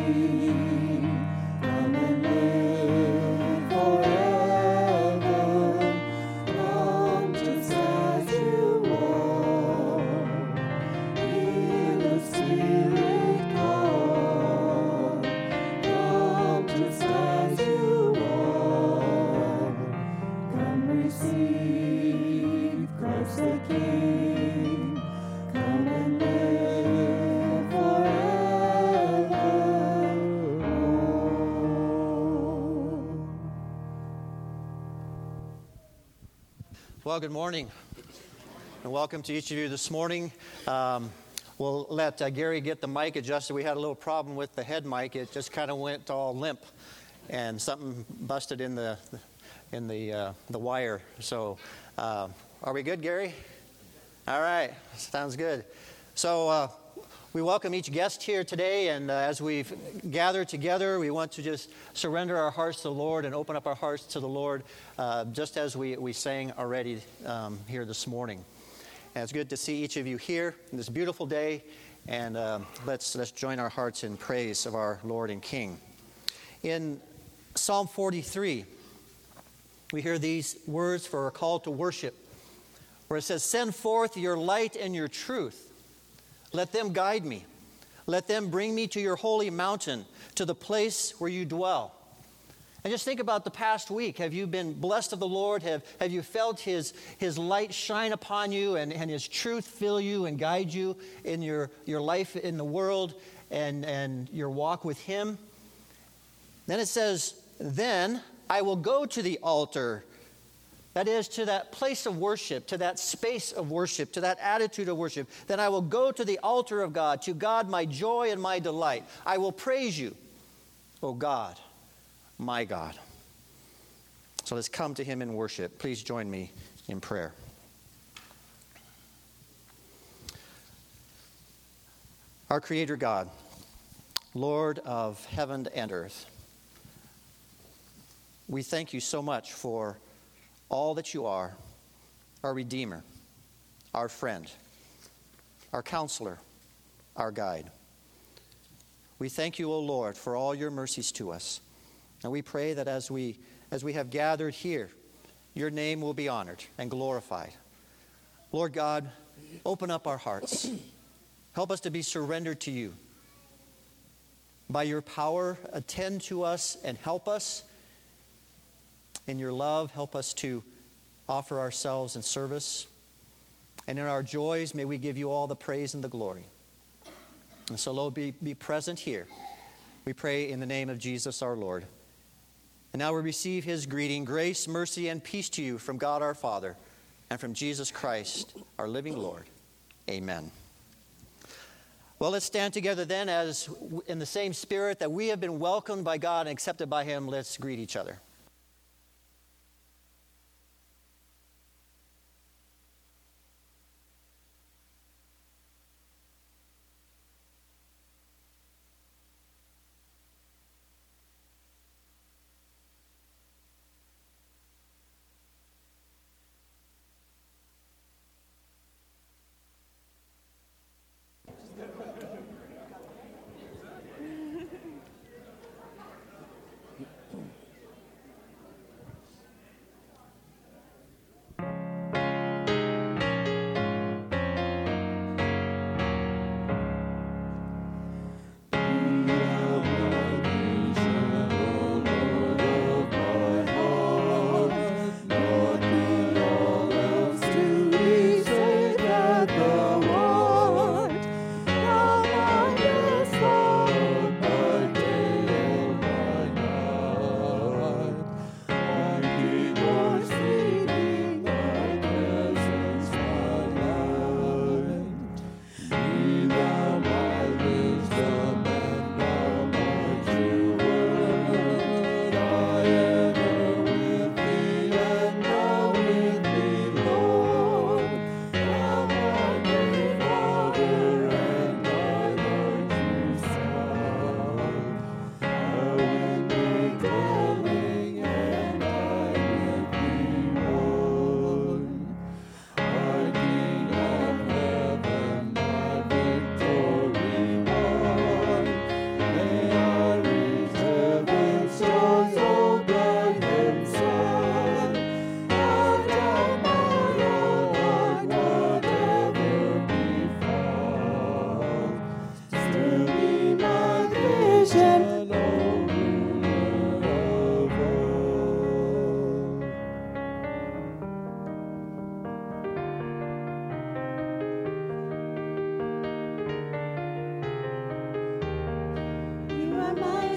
come and live forever. Come just as you are. Hear the Spirit call. Come just as you are. Come receive Christ the King. Come and live forevermore. Well, good morning, and welcome to each of you this morning. We'll let Gary get the mic adjusted. We had a little problem with the head mic. It just kind of went all limp, and something busted in the wire. So, are we good, Gary? All right, sounds good. So, we welcome each guest here today, and as we've gathered together, we want to just surrender our hearts to the Lord and open up our hearts to the Lord, just as we sang already here this morning. And it's good to see each of you here on this beautiful day, and let's join our hearts in praise of our Lord and King. In Psalm 43, we hear these words for a call to worship, where it says, "Send forth your light and your truth. Let them guide me. Let them bring me to your holy mountain, to the place where you dwell." And just think about the past week. Have you been blessed of the Lord? Have you felt His light shine upon you and His truth fill you and guide you in your life in the world and your walk with Him? Then it says, "Then I will go to the altar." That is, to that place of worship, to that space of worship, to that attitude of worship. "Then I will go to the altar of God, to God my joy and my delight. I will praise you, O God, my God." So let's come to Him in worship. Please join me in prayer. Our Creator God, Lord of heaven and earth, we thank you so much for all that you are, our Redeemer, our friend, our counselor, our guide. We thank you, O Lord, for all your mercies to us. And we pray that as we have gathered here, your name will be honored and glorified. Lord God, open up our hearts. Help us to be surrendered to you. By your power, attend to us and help us. In your love, help us to offer ourselves in service. And in our joys, may we give you all the praise and the glory. And so, Lord, be present here. We pray in the name of Jesus our Lord. And now we receive His greeting, grace, mercy, and peace to you from God our Father and from Jesus Christ, our living Lord. Amen. Well, let's stand together then as in the same spirit that we have been welcomed by God and accepted by Him. Let's greet each other.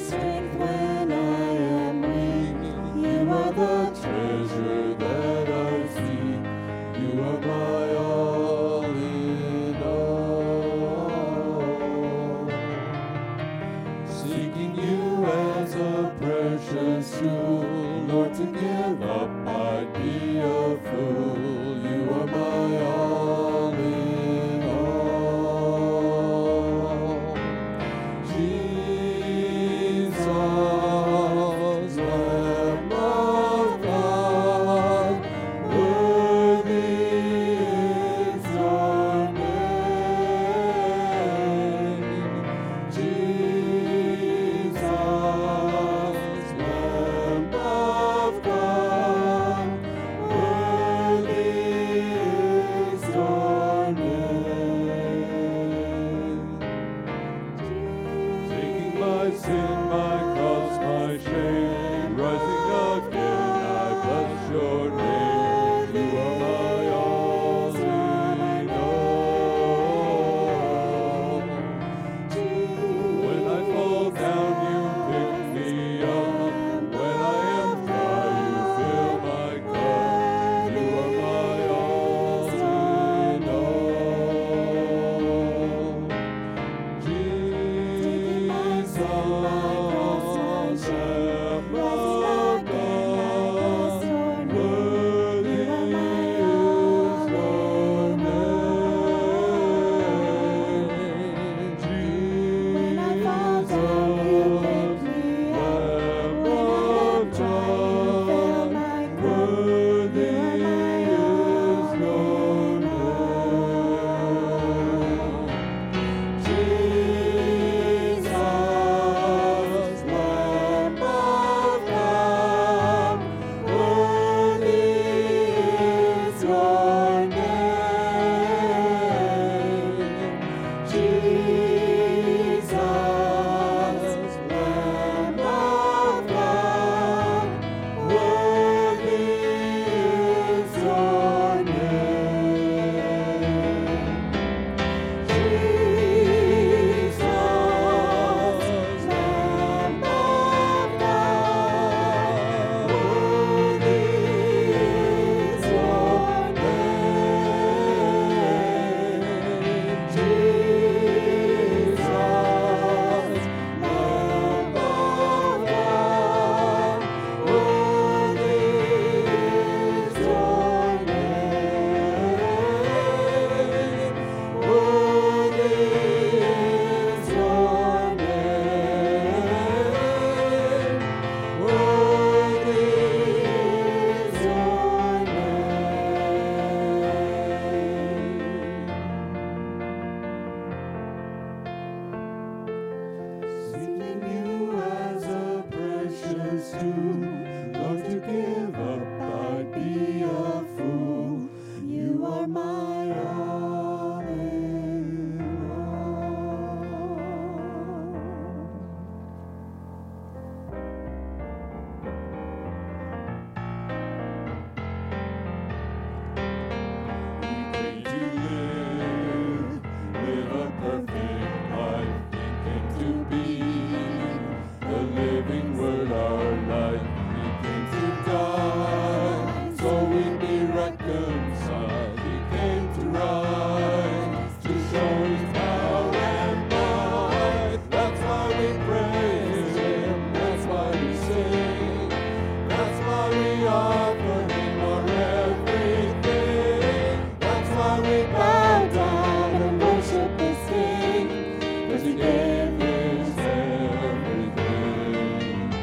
strength when I am weak. You are the treasure that I seek. You are my all in all. Seeking you as a precious tool, Lord, to give up I'd be a fool. You are my all in all. Jesus, Lamb of God, worthy is your name. Jesus, Lamb of God, worthy is your name. Taking my sin, my cross, my shame, rising again, I bless your name. You are my all in all. When I fall down, you pick me up. When I am dry, you fill my cup. You are my all in all. Jesus, Lamb of God, worthy is your name. Jesus, Lamb of God, worthy is your name. Jesus, Lamb of God, worthy is your name. Jesus, Lamb of God, worthy is your name. Jesus, Lamb of God, worthy is your name. Jesus, Lamb of God, worthy is your name. Worthy is your name. Worthy is your name. Seeking you as a precious tool, Lord, to give up I'd be a fool. You are my all in all. He came to live a perfect life. He came to be the living word, our life. He came to die so we'd be reconciled. He came to rise to show his power and might. That's why we praise him. That's why we sing. That's why we offer him our everything. That's why we bow down and worship this King, 'cause he gave his everything.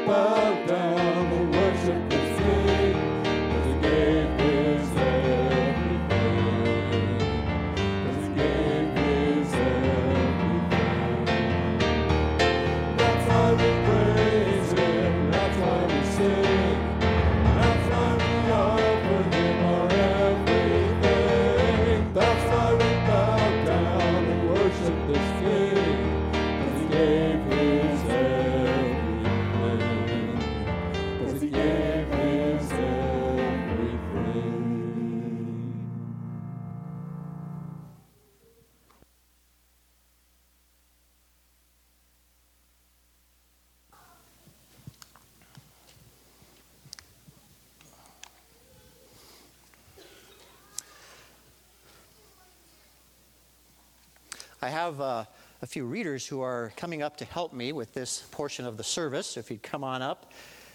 bow down and worship His King, 'cause He gave His everything, 'cause He gave His everything. That's why we praise Him, that's why we sing, that's why we offer Him our everything. That's why we bow down and worship this King, 'cause He gave His everything, 'cause He gave His everything. I have a few readers who are coming up to help me with this portion of the service. If you'd come on up.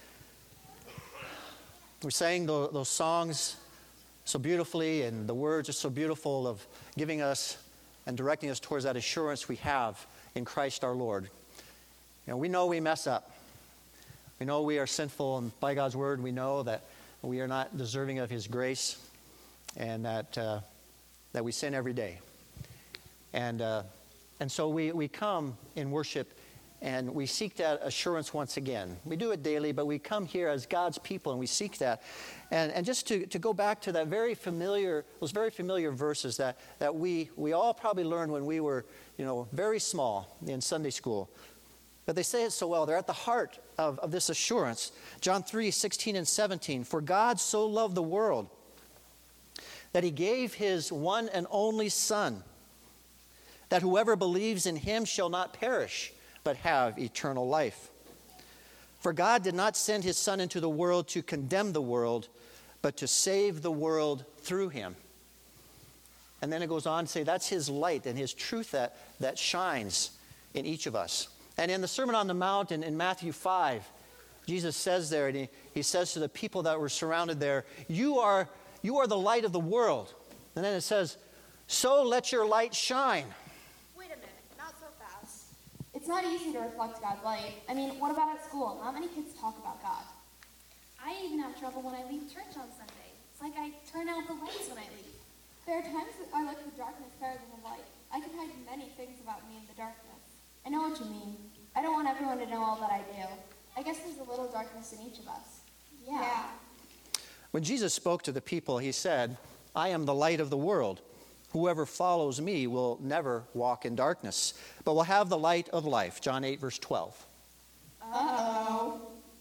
We're saying those songs so beautifully, and the words are so beautiful of giving us and directing us towards that assurance we have in Christ our Lord. You know, we know we mess up. We know we are sinful, and by God's word we know that we are not deserving of His grace, and that we sin every day. And so we come in worship, and we seek that assurance once again. We do it daily, but we come here as God's people, and we seek that. And just to go back to those very familiar verses that we all probably learned when we were, very small in Sunday school. But they say it so well. They're at the heart of this assurance. John 3:16 and 17. For God so loved the world that He gave His one and only Son, that whoever believes in Him shall not perish, but have eternal life. For God did not send His Son into the world to condemn the world, but to save the world through Him. And then it goes on to say that's His light and His truth that shines in each of us. And in the Sermon on the Mount in Matthew 5, Jesus says there, and he says to the people that were surrounded there, you are the light of the world. And then it says, so let your light shine. Wait a minute, not so fast. It's not easy to reflect God's light. I mean, what about at school? Not many kids talk about God. I even have trouble when I leave church on Sunday. It's like I turn out the lights when I leave. There are times that I like the darkness better than the light. I can hide many things about me in the darkness. I know what you mean. I don't want everyone to know all that I do. I guess there's a little darkness in each of us. Yeah. When Jesus spoke to the people, He said, I am the light of the world. Whoever follows me will never walk in darkness, but will have the light of life. John 8, verse 12. Uh-oh.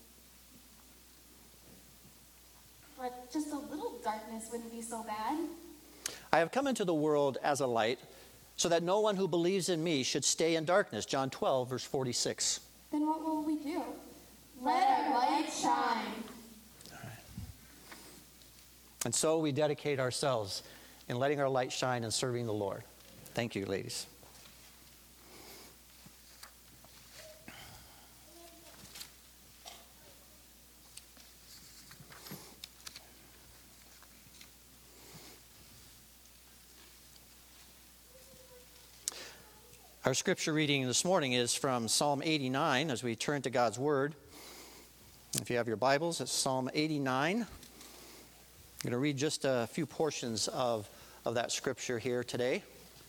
But just a little darkness wouldn't be so bad. I have come into the world as a light, so that no one who believes in me should stay in darkness. John 12, verse 46. Then what will we do? Let our light shine. All right. And so we dedicate ourselves in letting our light shine and serving the Lord. Thank you, ladies. Our scripture reading this morning is from Psalm 89 as we turn to God's Word. If you have your Bibles, it's Psalm 89. I'm going to read just a few portions of that scripture here today.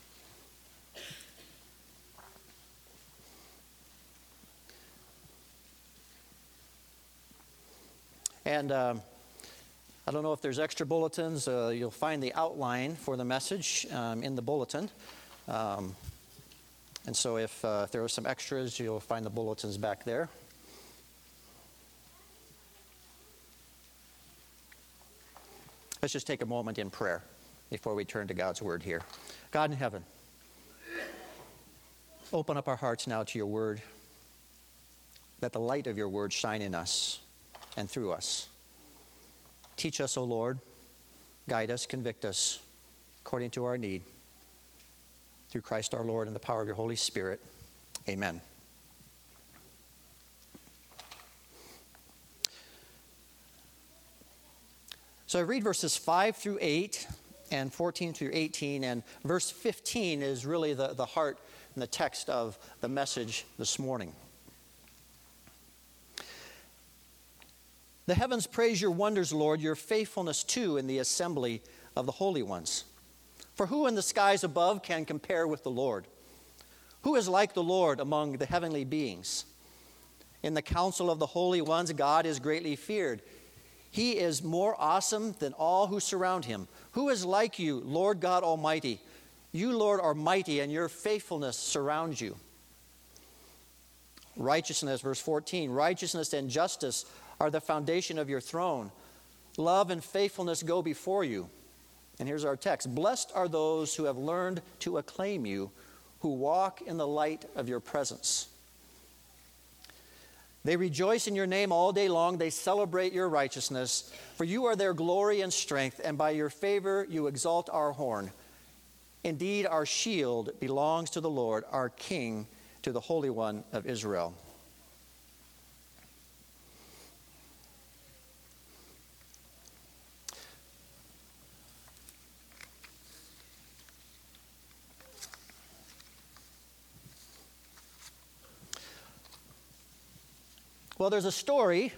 And I don't know if there's extra bulletins. You'll find the outline for the message in the bulletin. And so if there are some extras, you'll find the bulletins back there. Let's just take a moment in prayer before we turn to God's Word here. God in heaven, open up our hearts now to your Word. Let the light of your Word shine in us and through us. Teach us, O Lord. Guide us, convict us according to our need. Through Christ our Lord and the power of your Holy Spirit. Amen. So I read verses 5 through 8 and 14 through 18, and verse 15 is really the heart and the text of the message this morning. The heavens praise your wonders, Lord, your faithfulness too in the assembly of the holy ones. For who in the skies above can compare with the Lord? Who is like the Lord among the heavenly beings? In the council of the holy ones, God is greatly feared. He is more awesome than all who surround him. Who is like you, Lord God Almighty? You, Lord, are mighty, and your faithfulness surrounds you. Righteousness, verse 14, righteousness and justice are the foundation of your throne. Love and faithfulness go before you. And here's our text. Blessed are those who have learned to acclaim you, who walk in the light of your presence. They rejoice in your name all day long. They celebrate your righteousness. For you are their glory and strength, and by your favor you exalt our horn. Indeed, our shield belongs to the Lord, our King, to the Holy One of Israel. Well, there's a story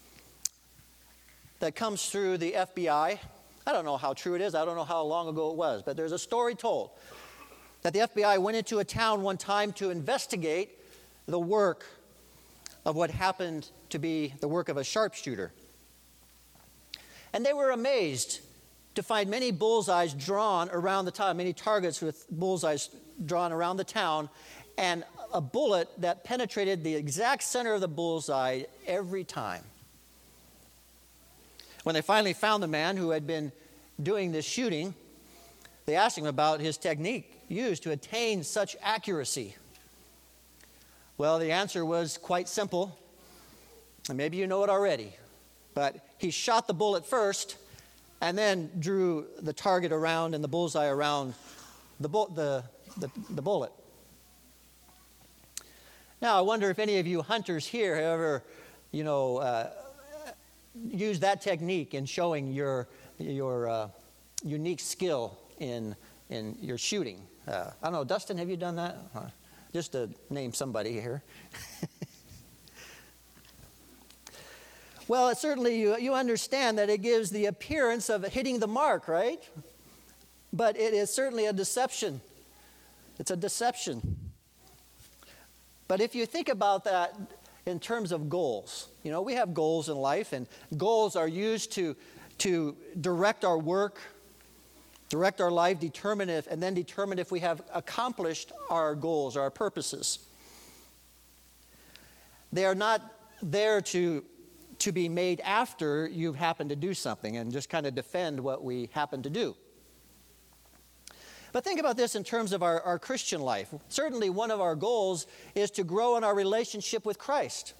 that comes through the FBI. I don't know how true it is. I don't know how long ago it was. But there's a story told that the FBI went into a town one time to investigate the work of what happened to be the work of a sharpshooter. And they were amazed to find many bullseyes drawn around the town, many targets with bullseyes drawn around the town, and a bullet that penetrated the exact center of the bullseye every time. When they finally found the man who had been doing this shooting, they asked him about his technique used to attain such accuracy. Well, the answer was quite simple, and maybe you know it already, but he shot the bullet first and then drew the target around and the bullseye around the bullet. Now, I wonder if any of you hunters here have ever, use that technique in showing your unique skill in your shooting. I don't know, Dustin, have you done that? Just to name somebody here. Well, certainly you understand that it gives the appearance of hitting the mark, right? But it is certainly a deception. It's a deception. But if you think about that in terms of goals, we have goals in life, and goals are used to direct our work, direct our life, determine if we have accomplished our goals, our purposes. They are not there to be made after you've happened to do something and just kind of defend what we happen to do. But think about this in terms of our Christian life. Certainly one of our goals is to grow in our relationship with Christ.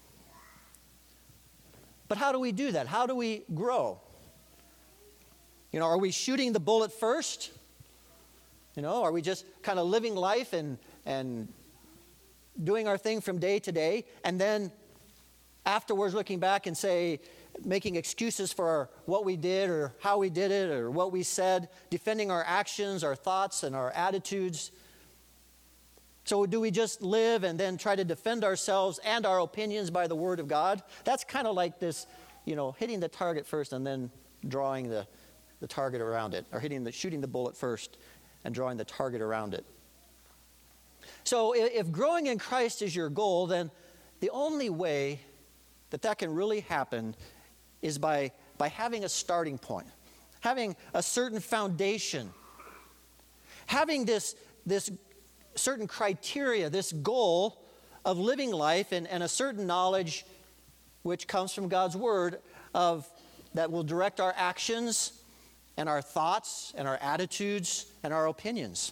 But how do we do that? How do we grow? Are we shooting the bullet first? Are we just kind of living life and doing our thing from day to day, and then afterwards looking back and making excuses for what we did or how we did it or what we said, defending our actions, our thoughts, and our attitudes? So do we just live and then try to defend ourselves and our opinions by the Word of God? That's kind of like this, hitting the target first and then drawing the target around it, or shooting the bullet first and drawing the target around it. So if growing in Christ is your goal, then the only way that can really happen is by having a starting point, having a certain foundation, having this certain criteria, this goal of living life and a certain knowledge which comes from God's Word that will direct our actions and our thoughts and our attitudes and our opinions.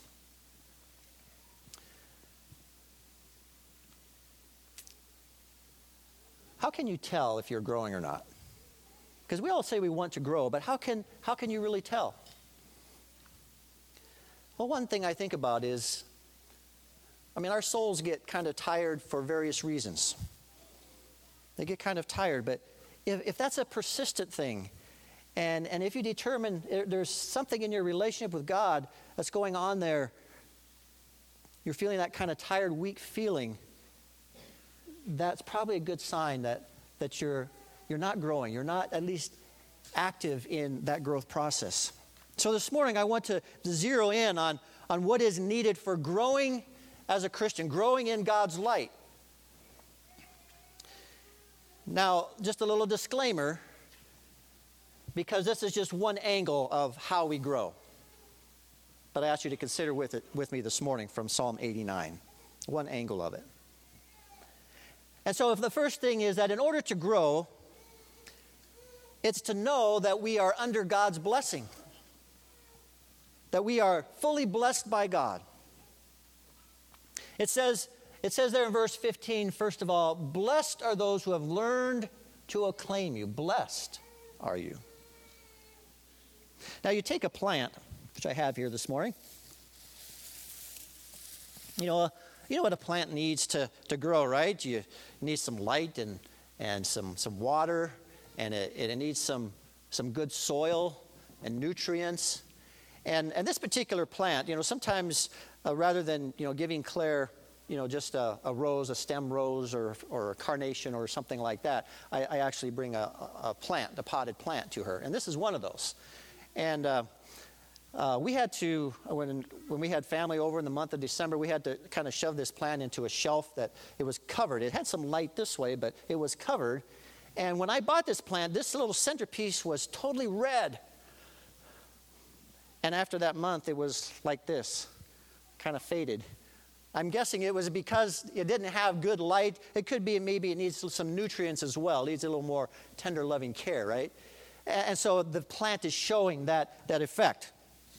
How can you tell if you're growing or not? Because we all say we want to grow, but how can you really tell? Well, one thing I think about is, our souls get kind of tired for various reasons. They get kind of tired, but if that's a persistent thing, and if you determine there's something in your relationship with God that's going on there, you're feeling that kind of tired, weak feeling, that's probably a good sign that you're you're not growing. You're not at least active in that growth process. So this morning I want to zero in on what is needed for growing as a Christian, growing in God's light. Now, just a little disclaimer, because this is just one angle of how we grow. But I ask you to consider with me this morning from Psalm 89, one angle of it. And so if the first thing is that in order to grow, it's to know that we are under God's blessing, that we are fully blessed by God. It says there in verse 15, first of all, blessed are those who have learned to acclaim you. Blessed are you. Now you take a plant, which I have here this morning. You know what a plant needs to grow, right? You need some light and some water, and it needs some good soil and nutrients. And this particular plant, sometimes rather than giving Claire just a rose, a stem rose, or a carnation or something like that, I actually bring a potted plant to her, and this is one of those. And we had to, when we had family over in the month of December, we had to kind of shove this plant into a shelf that it was covered. It had some light this way, but it was covered. And when I bought this plant, this little centerpiece was totally red. And after that month, it was like this, kind of faded. I'm guessing it was because it didn't have good light. It could be maybe it needs some nutrients as well. It needs a little more tender, loving care, right? And so the plant is showing that effect.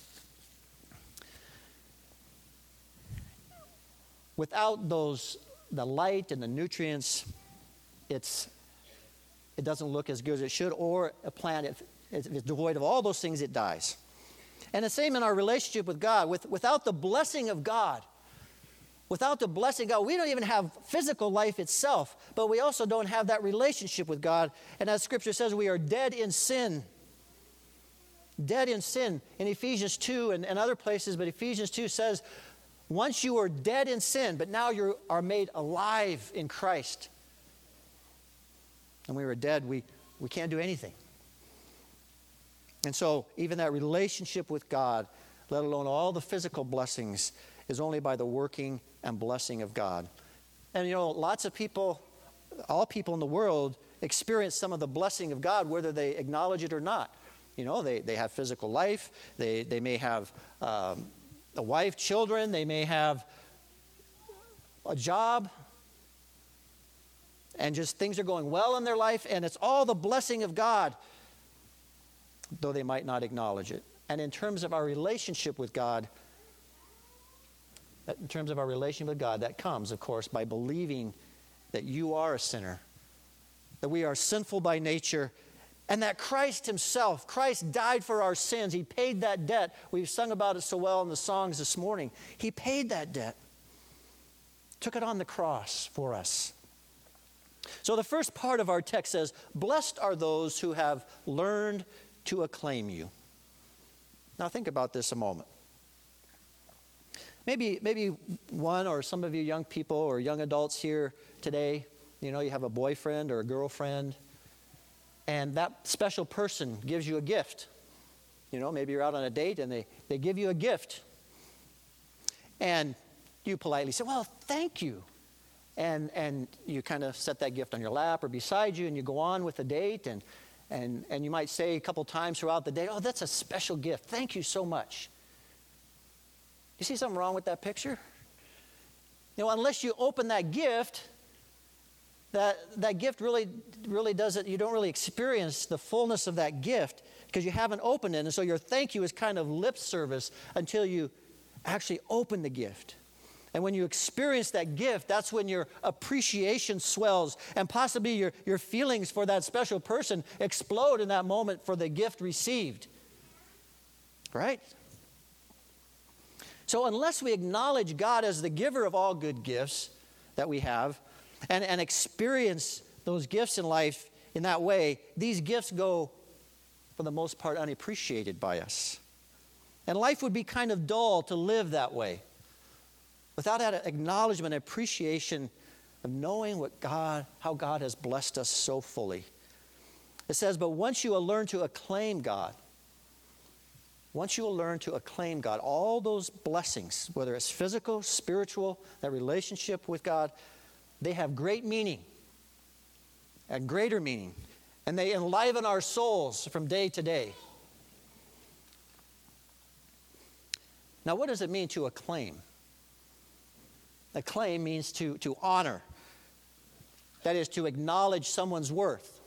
Without the light and the nutrients, it doesn't look as good as it should, or a plant, if it's devoid of all those things, it dies. And the same in our relationship with God. Without the blessing of God, we don't even have physical life itself, but we also don't have that relationship with God. And as Scripture says, we are dead in sin. Dead in sin. In Ephesians 2 and other places, but Ephesians 2 says, once you were dead in sin, but now you are made alive in Christ. And we were dead, we can't do anything. And so even that relationship with God, let alone all the physical blessings, is only by the working and blessing of God. And lots of people, all people in the world, experience some of the blessing of God, whether they acknowledge it or not. They have physical life, they may have a wife, children, they may have a job, and just things are going well in their life, and it's all the blessing of God, though they might not acknowledge it. And in terms of our relationship with God, that comes, of course, by believing that you are a sinner, that we are sinful by nature, and that Christ died for our sins. He paid that debt. We've sung about it so well in the songs this morning. He paid that debt, took it on the cross for us. So the first part of our text says, blessed are those who have learned to acclaim you. Now think about this a moment. Maybe one or some of you young people or young adults here today, you have a boyfriend or a girlfriend, and that special person gives you a gift. Maybe you're out on a date and they give you a gift. And you politely say, well, thank you. And you kind of set that gift on your lap or beside you, and you go on with the date, and you might say a couple times throughout the day, oh, that's a special gift. Thank you so much. You see something wrong with that picture? Unless you open that gift, that gift really doesn't, you don't really experience the fullness of that gift because you haven't opened it. And so your thank you is kind of lip service until you actually open the gift. And when you experience that gift, that's when your appreciation swells, and possibly your feelings for that special person explode in that moment for the gift received. Right? So unless we acknowledge God as the giver of all good gifts that we have, and experience those gifts in life in that way, these gifts go, for the most part, unappreciated by us. And life would be kind of dull to live that way, without that acknowledgement and appreciation of knowing how God has blessed us so fully. It says, but once you will learn to acclaim God, all those blessings, whether it's physical, spiritual, that relationship with God, they have great meaning and greater meaning. And they enliven our souls from day to day. Now, what does it mean to acclaim? Acclaim means to honor. That is, to acknowledge someone's worth.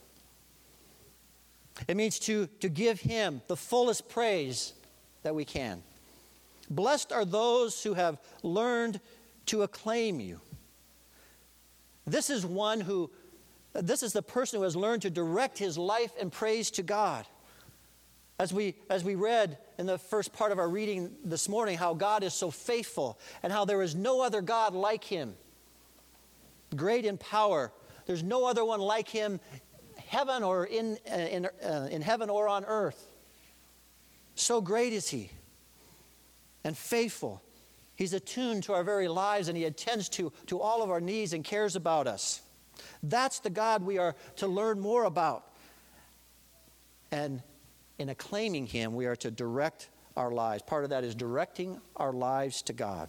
It means to give him the fullest praise that we can. Blessed are those who have learned to acclaim you. This is the person who has learned to direct his life and praise to God. As we read in the first part of our reading this morning, how God is so faithful and how there is no other God like him. Great in power. There's no other one like him, heaven or in heaven or on earth. So great is he and faithful. He's attuned to our very lives, and he attends to all of our needs and cares about us. That's the God we are to learn more about. And in acclaiming him, we are to direct our lives. Part of that is directing our lives to God.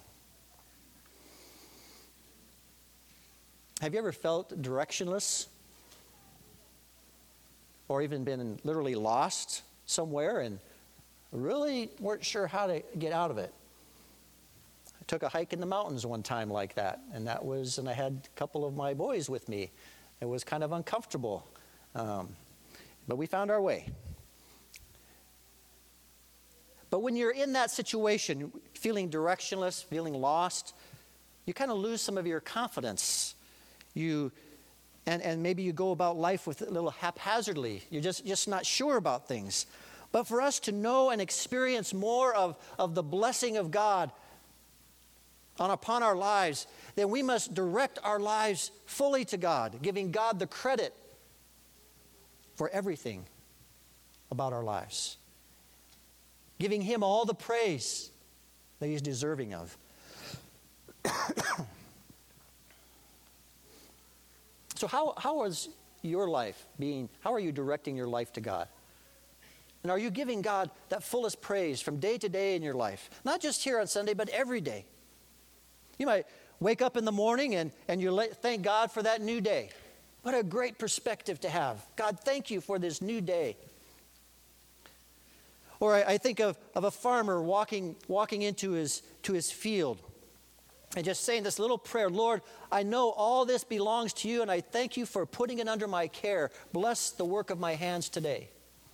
Have you ever felt directionless? Or even been literally lost somewhere and really weren't sure how to get out of it? I took a hike in the mountains one time like that, and I had a couple of my boys with me. It was kind of uncomfortable, but we found our way. But when you're in that situation, feeling directionless, feeling lost, you kind of lose some of your confidence. And maybe you go about life with it a little haphazardly. You're just not sure about things. But for us to know and experience more of the blessing of God upon our lives, then we must direct our lives fully to God, giving God the credit for everything about our lives. Giving him all the praise that he's deserving of. So how is your life being, how are you directing your life to God? And are you giving God that fullest praise from day to day in your life? Not just here on Sunday, but every day. You might wake up in the morning and you thank God for that new day. What a great perspective to have. God, thank you for this new day. Or I think of a farmer walking into his field and just saying this little prayer, Lord, I know all this belongs to you, and I thank you for putting it under my care. Bless the work of my hands today.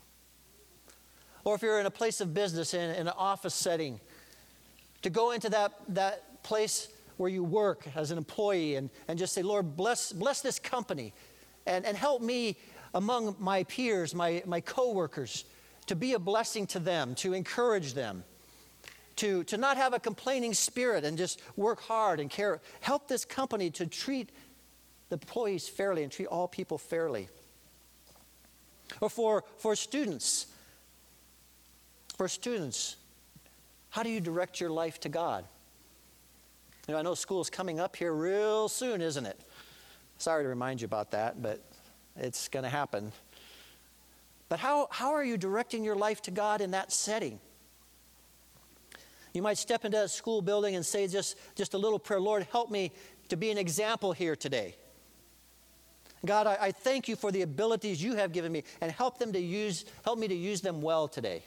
Or if you're in a place of business, in an office setting, to go into that place where you work as an employee and just say, Lord, bless this company and help me among my peers, my coworkers, to be a blessing to them, to encourage them. To not have a complaining spirit and just work hard and care. Help this company to treat the employees fairly and treat all people fairly. Or for students. For students, how do you direct your life to God? You know, I know school's coming up here real soon, isn't it? Sorry to remind you about that, but it's going to happen. But how are you directing your life to God in that setting? You might step into that school building and say just a little prayer, Lord, help me to be an example here today. God, I thank you for the abilities you have given me, and help me to use them well today.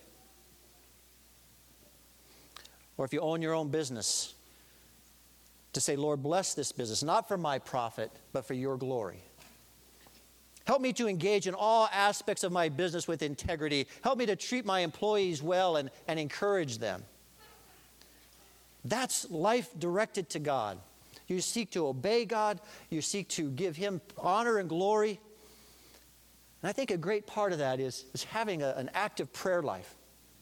Or if you own your own business, to say, Lord, bless this business, not for my profit, but for your glory. Help me to engage in all aspects of my business with integrity. Help me to treat my employees well and encourage them. That's life directed to God. You seek to obey God. You seek to give him honor and glory. And I think a great part of that is having an active prayer life.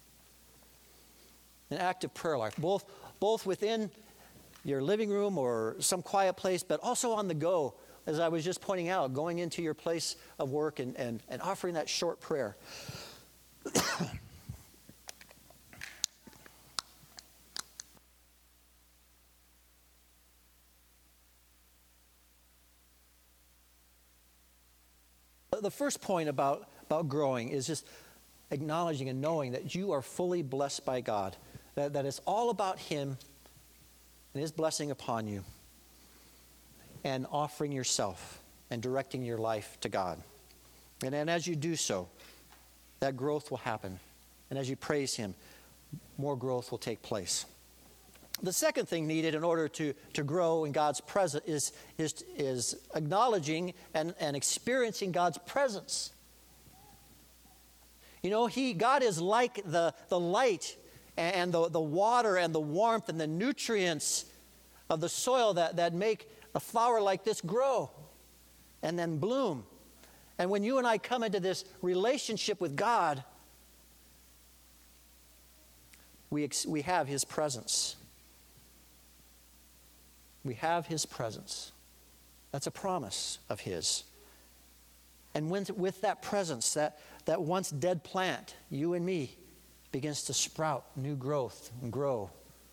An active prayer life, both within your living room or some quiet place, but also on the go, as I was just pointing out, going into your place of work and offering that short prayer. The first point about about growing is just acknowledging and knowing that you are fully blessed by God, that it's all about Him and His blessing upon you, and offering yourself and directing your life to God. And as you do so, that growth will happen. And as you praise Him, more growth will take place. The second thing needed in order to grow in God's presence is acknowledging and experiencing God's presence. You know, God is like the light and the water and the warmth and the nutrients of the soil that make a flower like this grow and then bloom. And when you and I come into this relationship with God, we have His presence. We have His presence. That's a promise of His. And with that presence, that once dead plant, you and me, begins to sprout new growth and grow.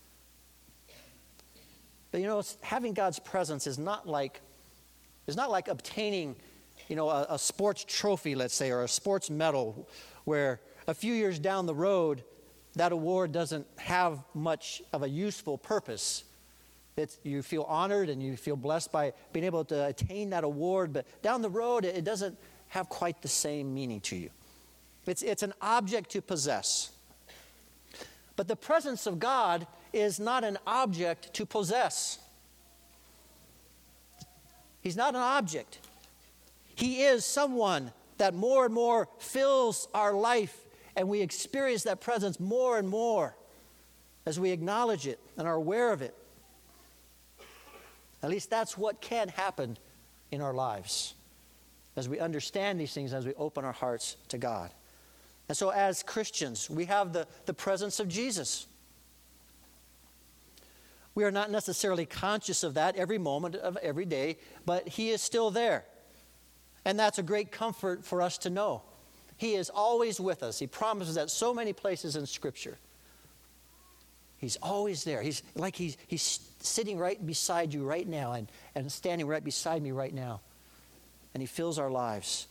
But you know, having God's presence is not like obtaining, you know, a sports trophy, let's say, or a sports medal, where a few years down the road, that award doesn't have much of a useful purpose. You feel honored and you feel blessed by being able to attain that award, but down the road, it doesn't have quite the same meaning to you. It's an object to possess. But the presence of God is not an object to possess. He's not an object. He is someone that more and more fills our life, and we experience that presence more and more as we acknowledge it and are aware of it. At least that's what can happen in our lives as we understand these things, as we open our hearts to God. And so as Christians, we have the presence of Jesus. We are not necessarily conscious of that every moment of every day, but He is still there. And that's a great comfort for us to know. He is always with us. He promises that so many places in Scripture. He's always there. He's sitting right beside you right now and standing right beside me right now. And He fills our lives.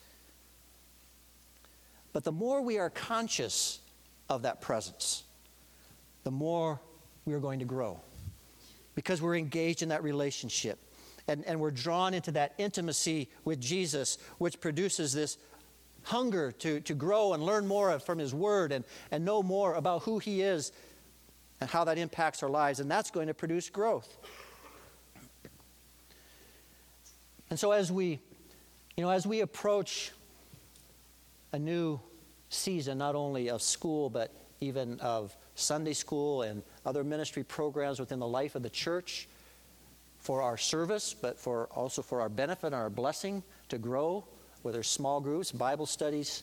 But the more we are conscious of that presence, the more we are going to grow. Because we're engaged in that relationship. And we're drawn into that intimacy with Jesus, which produces this hunger to grow and learn more from His Word and know more about who He is and how that impacts our lives. And that's going to produce growth. And so as we approach a new season, not only of school, but even of Sunday school and other ministry programs within the life of the church, for our service, but also for our benefit and our blessing to grow, whether small groups, Bible studies,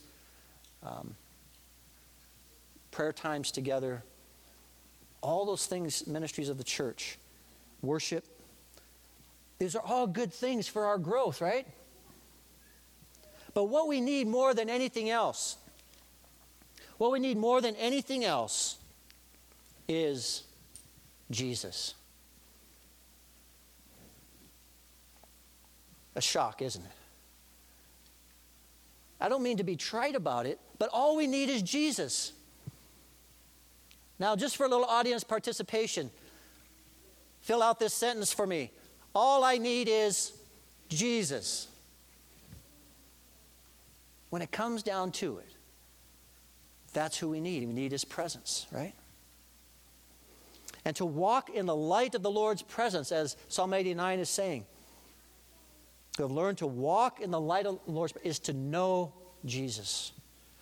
prayer times together, all those things, ministries of the church, worship. These are all good things for our growth, right? But what we need more than anything else, is Jesus. A shock, isn't it? I don't mean to be trite about it, but all we need is Jesus. Now, just for a little audience participation, fill out this sentence for me. All I need is Jesus. When it comes down to it, that's who we need. We need His presence, right? And to walk in the light of the Lord's presence, as Psalm 89 is saying, to have learned to walk in the light of the Lord's presence is to know Jesus.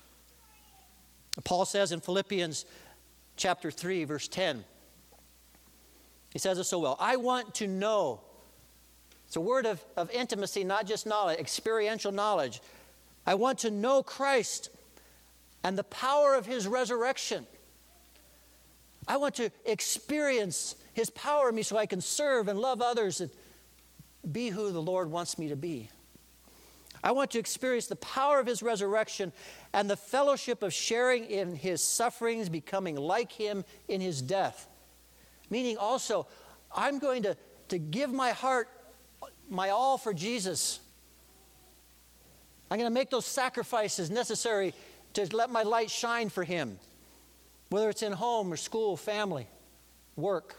Paul says in Philippians chapter 3, verse 10, he says it so well, I want to know. It's a word of intimacy, not just knowledge, experiential knowledge. I want to know Christ and the power of His resurrection. I want to experience His power in me so I can serve and love others and be who the Lord wants me to be. I want to experience the power of His resurrection and the fellowship of sharing in His sufferings, becoming like Him in His death. Meaning also, I'm going to give my heart, my all for Jesus. I'm going to make those sacrifices necessary to let my light shine for Him, whether it's in home or school, family, work.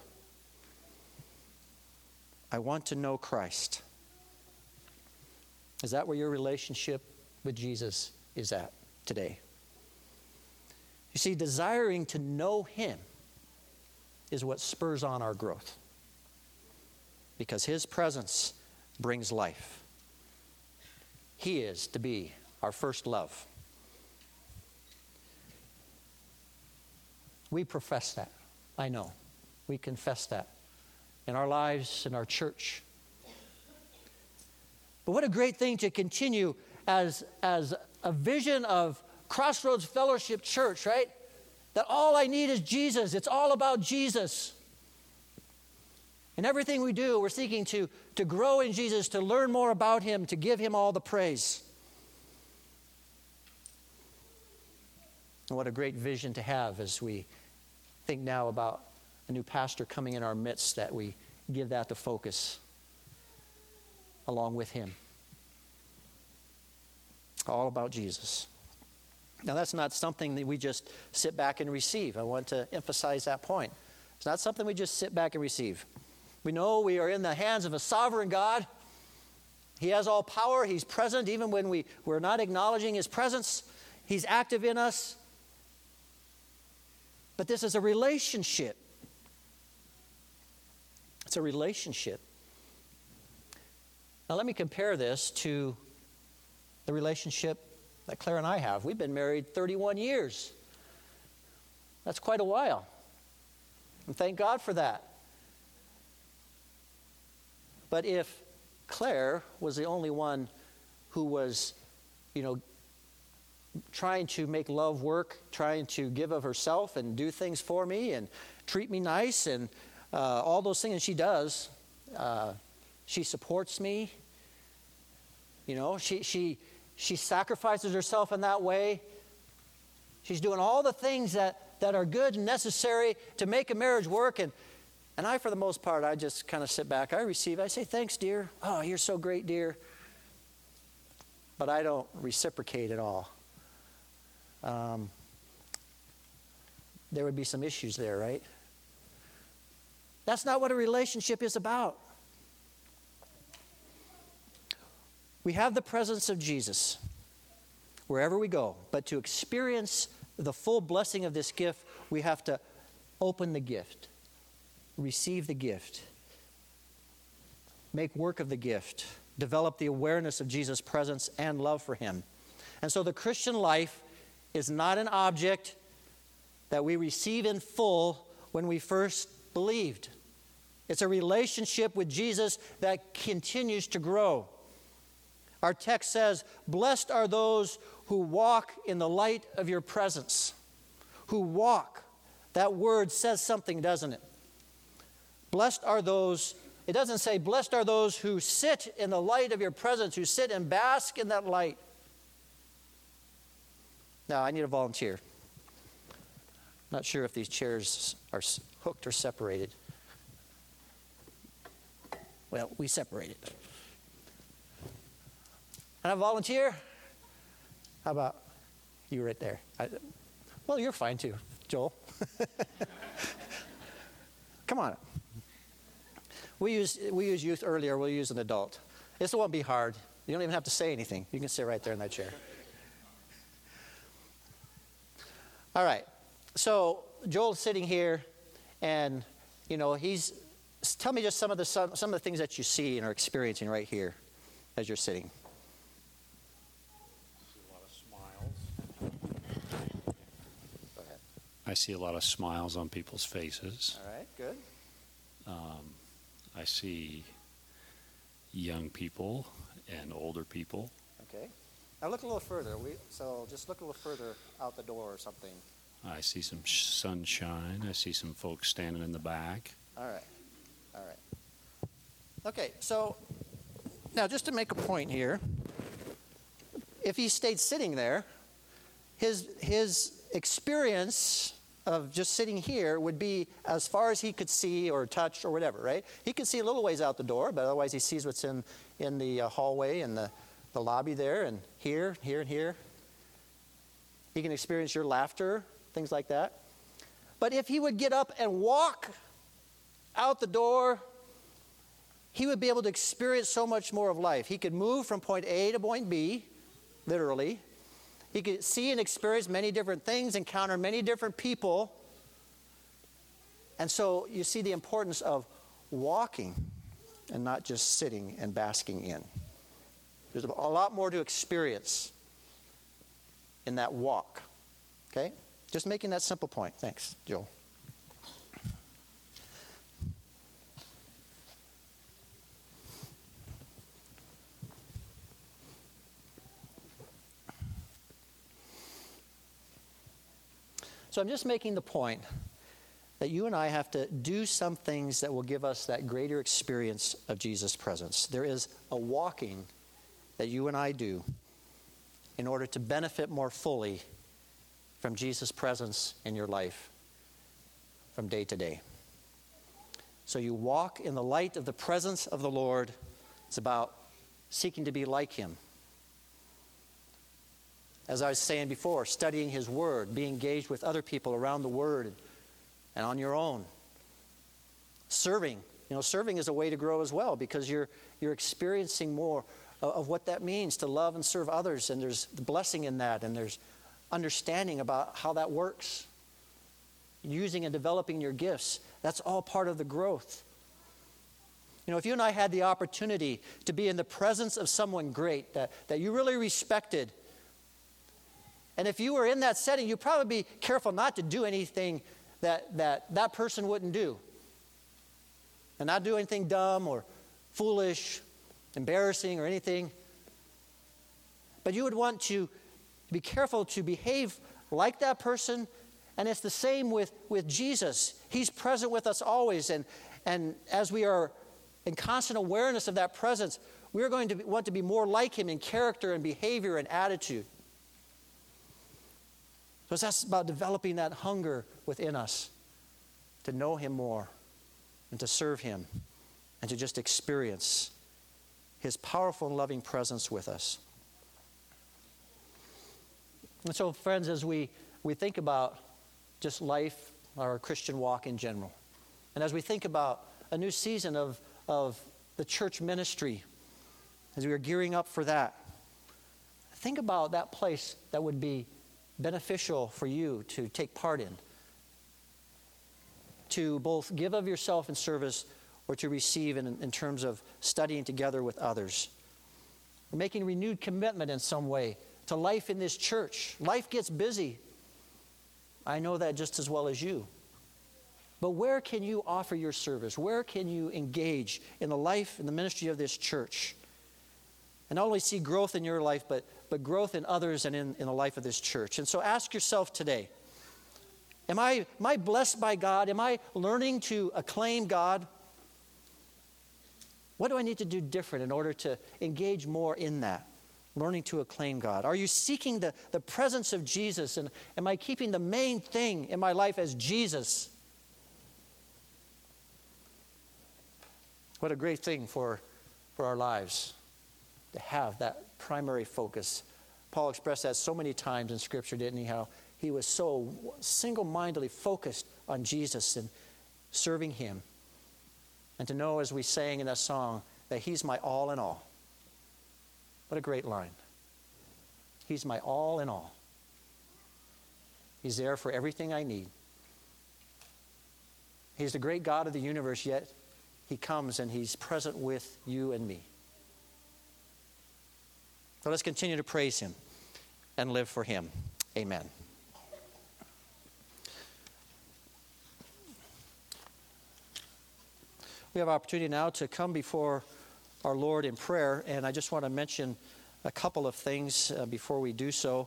I want to know Christ. Is that where your relationship with Jesus is at today? You see, desiring to know Him is what spurs on our growth, because His presence brings life. He is to be our first love. We profess that. I know. We confess that in our lives, in our church. But what a great thing to continue as a vision of Crossroads Fellowship Church, right? That all I need is Jesus. It's all about Jesus. In everything we do, we're seeking to grow in Jesus, to learn more about Him, to give Him all the praise. And what a great vision to have as we think now about a new pastor coming in our midst, that we give that the focus along with him. All about Jesus. Now, that's not something that we just sit back and receive. I want to emphasize that point. It's not something we just sit back and receive. We know we are in the hands of a sovereign God. He has all power. He's present even when we're not acknowledging His presence. He's active in us. But this is a relationship. It's a relationship. Now, let me compare this to the relationship that Claire and I have. We've been married 31 years. That's quite a while. And thank God for that. But if Claire was the only one who was, trying to make love work, trying to give of herself and do things for me and treat me nice and all those things, and she does. She supports me. She sacrifices herself in that way. She's doing all the things that are good and necessary to make a marriage work. And I, for the most part, I just kind of sit back. I say, thanks, dear. Oh, you're so great, dear. But I don't reciprocate at all. There would be some issues there, right? That's not what a relationship is about. We have the presence of Jesus wherever we go, but to experience the full blessing of this gift, we have to open the gift, receive the gift, make work of the gift, develop the awareness of Jesus' presence and love for Him. And so the Christian life is not an object that we receive in full when we first believed. It's a relationship with Jesus that continues to grow. Our text says, "Blessed are those who walk in the light of your presence." Who walk. That word says something, doesn't it? Blessed are those, it doesn't say, blessed are those who sit in the light of your presence, who sit and bask in that light. Now, I need a volunteer. Not sure if these chairs are hooked or separated. Well, we separated. And a volunteer? How about you right there? Well, you're fine too, Joel. Come on. We used youth earlier. We'll use an adult. This won't be hard. You don't even have to say anything. You can sit right there in that chair. All right. So Joel's sitting here, and he's. Tell me just some of the things that you see and are experiencing right here as you're sitting. I see a lot of smiles on people's faces. All right, good. I see young people and older people. Okay. Now look a little further. So just look a little further out the door or something. I see some sunshine. I see some folks standing in the back. All right. Okay, so now just to make a point here, if he stayed sitting there, his experience of just sitting here would be as far as he could see or touch or whatever, right? He can see a little ways out the door, but otherwise he sees what's in the hallway and the lobby there and here, here, and here. He can experience your laughter, things like that. But if he would get up and walk out the door, he would be able to experience so much more of life. He could move from point A to point B, literally. He could see and experience many different things, encounter many different people. And so you see the importance of walking and not just sitting and basking in. There's a lot more to experience in that walk. Okay? Just making that simple point. Thanks, Joel. So I'm just making the point that you and I have to do some things that will give us that greater experience of Jesus' presence. There is a walking that you and I do in order to benefit more fully from Jesus' presence in your life from day to day. So you walk in the light of the presence of the Lord. It's about seeking to be like him. As I was saying before, studying his word, being engaged with other people around the word and on your own. Serving. Serving is a way to grow as well because you're experiencing more of what that means to love and serve others, and there's blessing in that, and there's understanding about how that works. Using and developing your gifts, that's all part of the growth. If you and I had the opportunity to be in the presence of someone great that you really respected, and if you were in that setting, you'd probably be careful not to do anything that person wouldn't do. And not do anything dumb or foolish, embarrassing or anything. But you would want to be careful to behave like that person. And it's the same with Jesus. He's present with us always. And as we are in constant awareness of that presence, we're going to want to be more like him in character and behavior and attitude. So that's about developing that hunger within us to know him more and to serve him and to just experience his powerful and loving presence with us. And so, friends, as we think about just life, our Christian walk in general, and as we think about a new season of the church ministry, as we are gearing up for that, think about that place that would be beneficial for you to take part in, to both give of yourself in service or to receive in terms of studying together with others. We're making renewed commitment in some way to life in this church. Life gets busy. I know that just as well as you. But where can you offer your service? Where can you engage in the life and the ministry of this church? And not only see growth in your life, but growth in others and in the life of this church. And so ask yourself today, am I blessed by God? Am I learning to acclaim God? What do I need to do different in order to engage more in that? Learning to acclaim God. Are you seeking the presence of Jesus? And am I keeping the main thing in my life as Jesus? What a great thing for our lives to have that primary focus. Paul expressed that so many times in Scripture, didn't he? How he was so single-mindedly focused on Jesus and serving him. And to know, as we sang in that song, that he's my all in all. What a great line. He's my all in all. He's there for everything I need. He's the great God of the universe, yet he comes and he's present with you and me. So let's continue to praise him and live for him. Amen. We have opportunity now to come before our Lord in prayer, and I just want to mention a couple of things before we do so.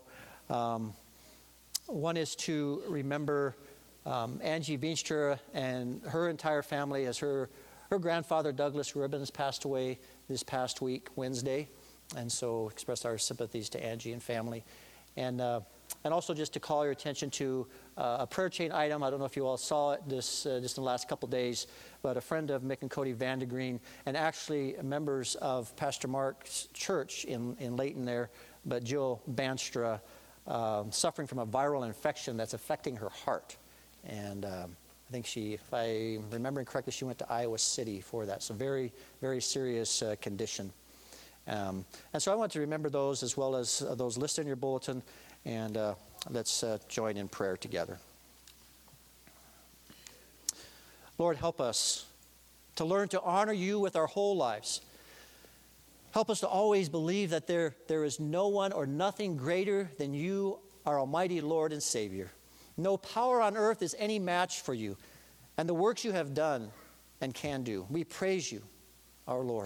One is to remember Angie Veenstra and her entire family, as her grandfather Douglas Ribbons passed away this past week, Wednesday. And so express our sympathies to Angie and family. And And also just to call your attention to a prayer chain item. I don't know if you all saw it just in the last couple days, but a friend of Mick and Cody Vandegreen, and actually members of Pastor Mark's church in Layton there, but Jill Banstra, suffering from a viral infection that's affecting her heart. And I think she, if I'm remembering correctly, she went to Iowa City for that. So very, very serious condition. And so I want to remember those as well as those listed in your bulletin. And let's join in prayer together. Lord, help us to learn to honor you with our whole lives. Help us to always believe that there is no one or nothing greater than you, our almighty Lord and Savior. No power on earth is any match for you and the works you have done and can do. We praise you, our Lord.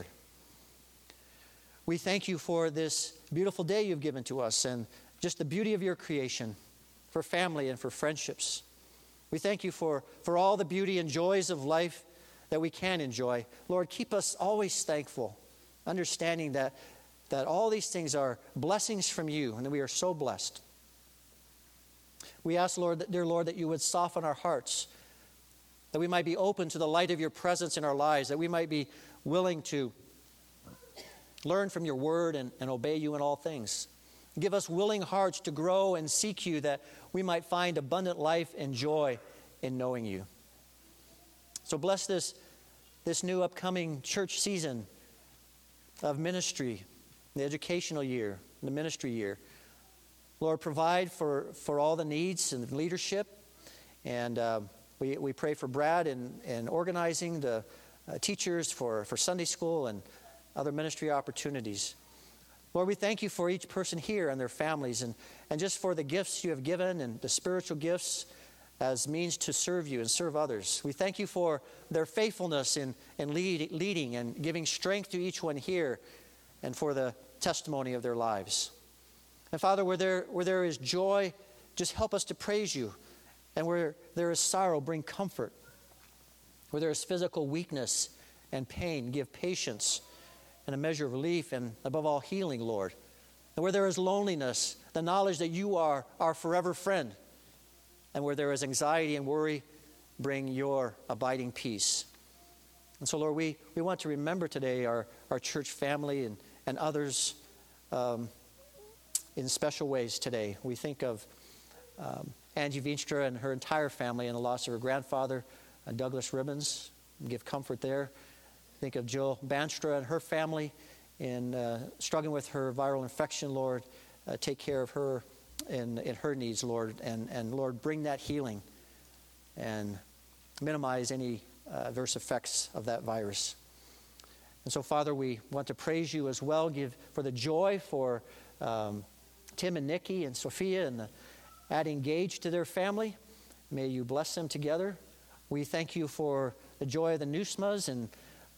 We thank you for this beautiful day you've given to us and just the beauty of your creation, for family and for friendships. We thank you for all the beauty and joys of life that we can enjoy. Lord, keep us always thankful, understanding that all these things are blessings from you and that we are so blessed. We ask, Lord, dear Lord, that you would soften our hearts, that we might be open to the light of your presence in our lives, that we might be willing to learn from your word and obey you in all things. Give us willing hearts to grow and seek you, that we might find abundant life and joy in knowing you. So bless this new upcoming church season of ministry, the educational year, the ministry year. Lord, provide for all the needs and leadership. And we pray for Brad in organizing the teachers for Sunday school and other ministry opportunities. Lord, we thank you for each person here and their families and just for the gifts you have given and the spiritual gifts as means to serve you and serve others. We thank you for their faithfulness in leading and giving strength to each one here and for the testimony of their lives. And Father, where there is joy, just help us to praise you. And where there is sorrow, bring comfort. Where there is physical weakness and pain, give patience and a measure of relief, and above all, healing, Lord. And where there is loneliness, the knowledge that you are our forever friend. And where there is anxiety and worry, bring your abiding peace. And so, Lord, we want to remember today our church family and others in special ways today. We think of Angie Veenstra and her entire family and the loss of her grandfather, Douglas Ribbons. Give comfort there. Think of Jill Banstra and her family in struggling with her viral infection, Lord. Take care of her in her needs, Lord. And Lord, bring that healing and minimize any adverse effects of that virus. And so, Father, we want to praise you as well. Give for the joy for Tim and Nikki and Sophia and adding Gage to their family. May you bless them together. We thank you for the joy of the Newsmas and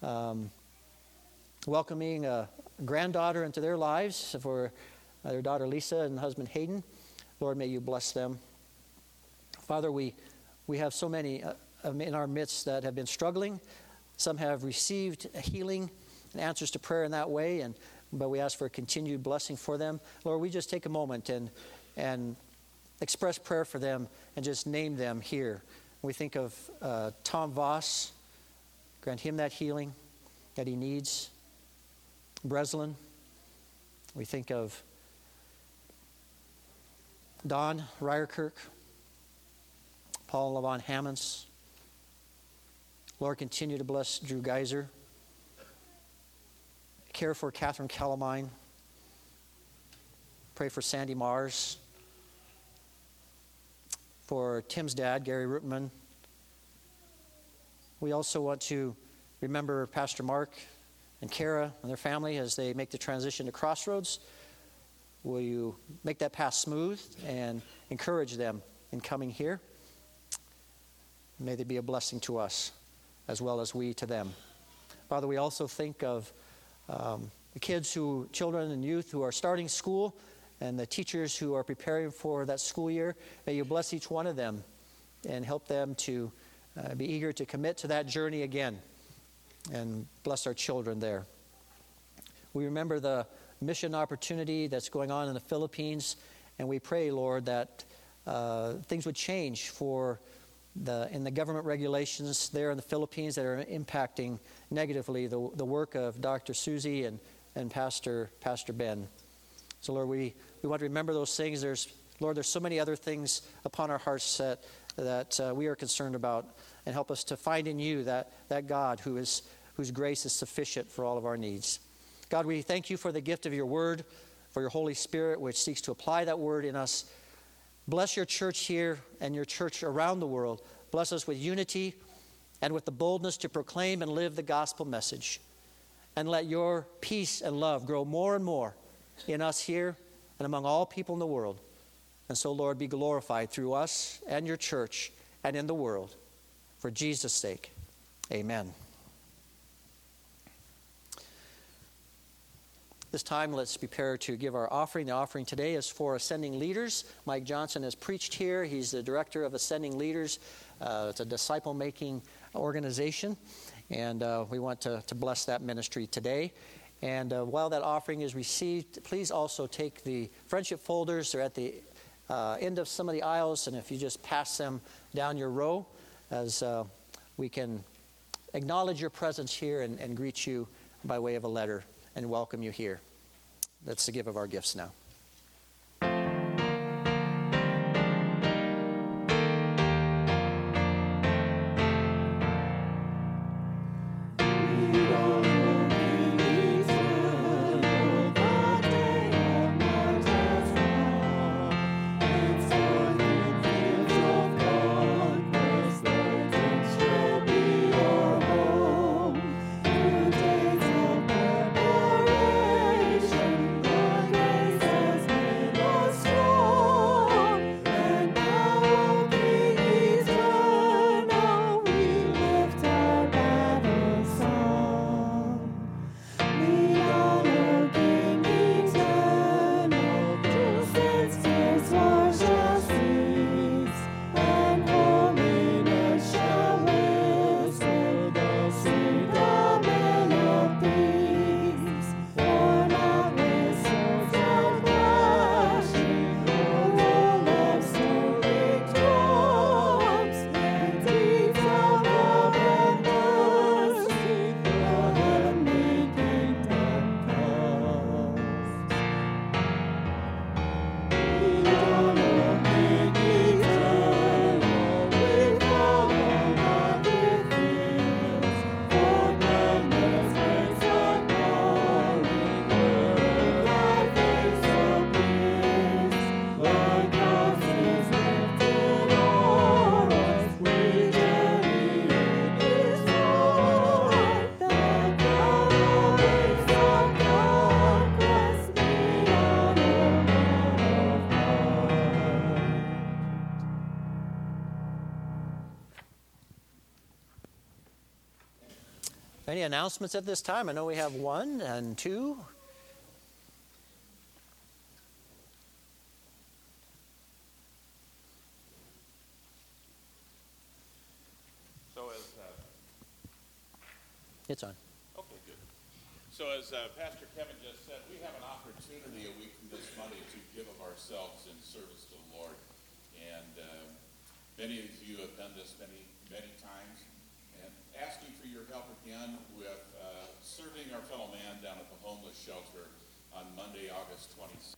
welcoming a granddaughter into their lives, for their daughter Lisa and husband Hayden. Lord, may you bless them. Father, we have so many in our midst that have been struggling. Some have received healing and answers to prayer in that way, but we ask for a continued blessing for them. Lord, we just take a moment and express prayer for them and just name them here. We think of Tom Voss. Grant him that healing that he needs. Breslin. We think of Don Ryerkirk. Paul and Lavon Hammonds. Lord, continue to bless Drew Geiser. Care for Catherine Calamine. Pray for Sandy Mars. For Tim's dad, Gary Rootman. We also want to remember Pastor Mark and Kara and their family as they make the transition to Crossroads. Will you make that path smooth and encourage them in coming here? May they be a blessing to us as well as we to them. Father, we also think of the children and youth who are starting school and the teachers who are preparing for that school year. May you bless each one of them and help them to be eager to commit to that journey again, and bless our children there. We remember the mission opportunity that's going on in the Philippines And we pray, Lord, that things would change in the government regulations there in the Philippines that are impacting negatively the work of Dr. Susie and Pastor Ben. So, Lord, we want to remember those things. There's so many other things upon our hearts that we are concerned about, and help us to find in you that God whose grace is sufficient for all of our needs. God, we thank you for the gift of your word, for your Holy Spirit, which seeks to apply that word in us. Bless your church here and your church around the world. Bless us with unity and with the boldness to proclaim and live the gospel message. And let your peace and love grow more and more in us here and among all people in the world. And so, Lord, be glorified through us and your church and in the world. For Jesus' sake, amen. This time, let's prepare to give our offering. The offering today is for Ascending Leaders. Mike Johnson has preached here. He's the director of Ascending Leaders. It's a disciple-making organization, and we want to bless that ministry today. And while that offering is received, please also take the friendship folders. They're at the end of some of the aisles, and if you just pass them down your row, as we can acknowledge your presence here and greet you by way of a letter and welcome you here. That's the give of our gifts now. Any announcements at this time? I know we have one and two. It's on. Okay, good. So as Pastor Kevin just said, we have an opportunity a week from this Monday to give of ourselves in service to the Lord. And many of you have done this many, many times. And asking for your help again with serving our fellow man down at the homeless shelter on Monday, August 26th.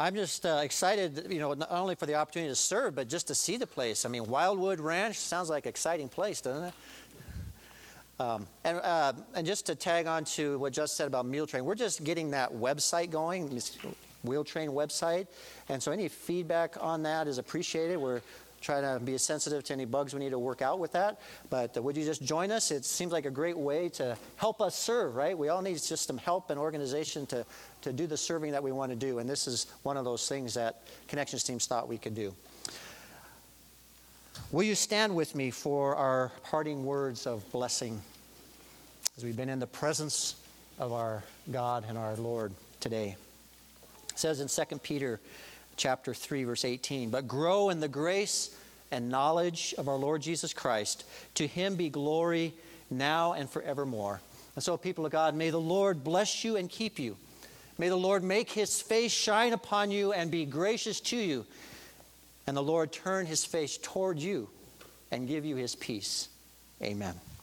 I'm just excited, not only for the opportunity to serve, but just to see the place. I mean, Wildwood Ranch sounds like an exciting place, doesn't it? And just to tag on to what Just said about Mule Train, we're just getting that website going, this Wheel Train website. And so any feedback on that is appreciated. We're trying to be sensitive to any bugs we need to work out with that. But would you just join us? It seems like a great way to help us serve, right? We all need just some help and organization to do the serving that we want to do. And this is one of those things that Connections teams thought we could do. Will you stand with me for our parting words of blessing as we've been in the presence of our God and our Lord today? It says in 2 Peter chapter 3, verse 18, "But grow in the grace and knowledge of our Lord Jesus Christ. To him be glory now and forevermore." And so, people of God, may the Lord bless you and keep you. May the Lord make his face shine upon you and be gracious to you. And the Lord turn his face toward you and give you his peace. Amen.